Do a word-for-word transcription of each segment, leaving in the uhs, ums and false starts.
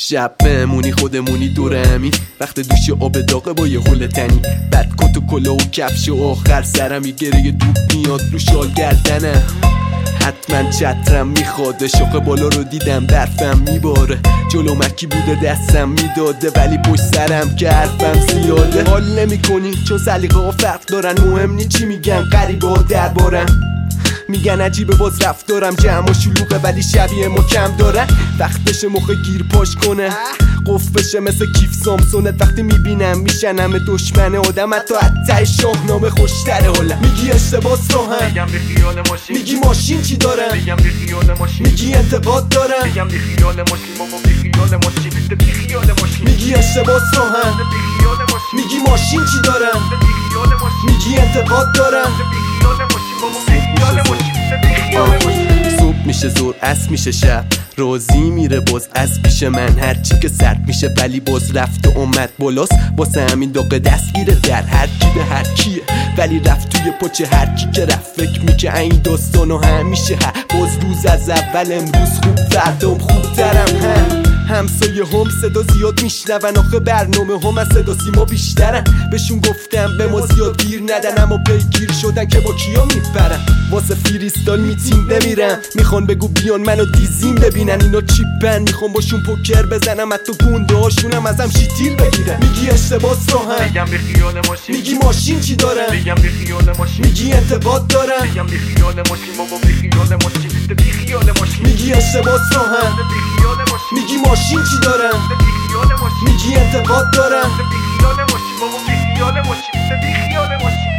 شب بمونی خودمونی دور همین، وقت دوش آب داغه با یه حول تنی، بعد کت و کلا و کفش و آخر سرم یه گره دوب میاد رو شال گردنم. حتما چترم میخواده، شاخه بالا رو دیدم برفم میباره، جلو مکی بوده دستم میداده، ولی پشت سرم که حرفم زیاده. حال نمی کنی چون سلیقه ها فرق دارن، مهم نی چی میگن غریبه ها دربارم، میگن عجیبه باز رفتارم جمع و شلوغه ولی شبیه ما کم دارن. وقتش مخ گیر پاش کنه قف بشه مثل کیف سامسونت، وقتی میبینم میشن همه دشمن آدم، حتی حتی شاهنامه خوشتره حالا. میگی اشتباه راهم، میگم بی خیال ماشین، میگی ماشین چی دارم، میگم بی خیال ماشین، میگی انتقاد دارم، میگم بی خیال ماشین بابا بی خیال ماشین، بی خیال ماشین، میگی اشتباه راهم، بی خیال ماشین، میگی ماشین چی دارم، بی خیال ماشین، میگی انتقاد دارم، بی خیال ماشین بابا بی خیال ماشین، بی خیال ماشین. صبح میشه زور عصر میشه شب، روزی میره باز از پیش من، هرچی که سرد میشه ولی باز رفت و اومد بالاست، واسه همین داغ دستگیره در هر کی به هر کیه، ولی رفت توی پچه هر کی که رفت فکر میکه این داستانو همیشه ها، باز روز از اول امروز خوب فردام خوبترم هم. همسایه هم صدا زیاد میشنون، آخه برنامه هم از صدا سیما بیشترن، بهشون گفتم به ما زیاد گیر ندن اما پیگیر شدن که با کیا میپرن، واسه فریستال میتینگ نمیرم، میخوان بگو بیان منو دیزیم ببینن، اینا چیپن میخوان باشون پوکر بزنم، حتی گنده هاشونم ازم شیتیل بگیرن. میگی اشتباه راهم، میگم بی خیال ماشین، میگی ماشین چی دارم، میگم بی خیال ماشین، میگی انتقاد دارم، میگم بی خیال ماشین بابا بی خیال ماشین، بی خیال ماشین، میگی اشتباه راهم، بی خیال ماشین، میگی ماشین چی دارم، بی خیال ماشین، میگی انتقاد دارم، بی خیال ماشین بابا بی خیال ماشین، بی خیال ماشین.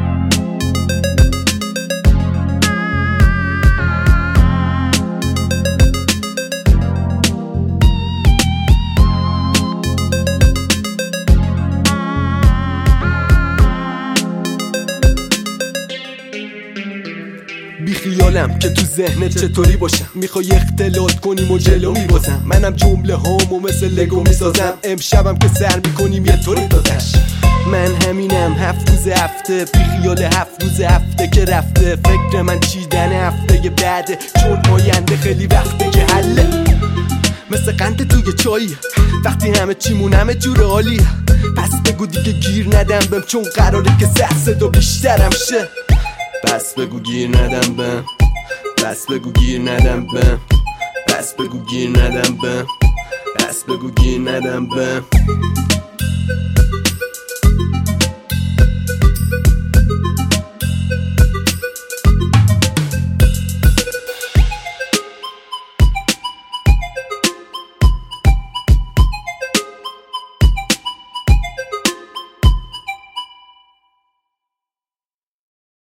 بی خیالم که تو ذهنت چطوری باشم، میخوای اختلاط کنیم و جلو میبازم، منم جمله هامو مثل لگو میسازم، امشبم که سر میکنیم یه طوری دادش. من همینم هفت روز هفته، بی خیال هفت روز هفته که رفته، فکر من چیدن هفته بعده، چون آینده خیلی وقته که حله، مثل قند توی چایی وقتی همه چیمون همه جور عالی، پس بگو دیگه گیر ندم بهم چون قراره که سر صدا بیشترم شه، بس بگو گیر ندم بهم، بس بگو گیر ندم بهم، بس بگو گیر ندم بهم، بس بگو گیر ندم بهم.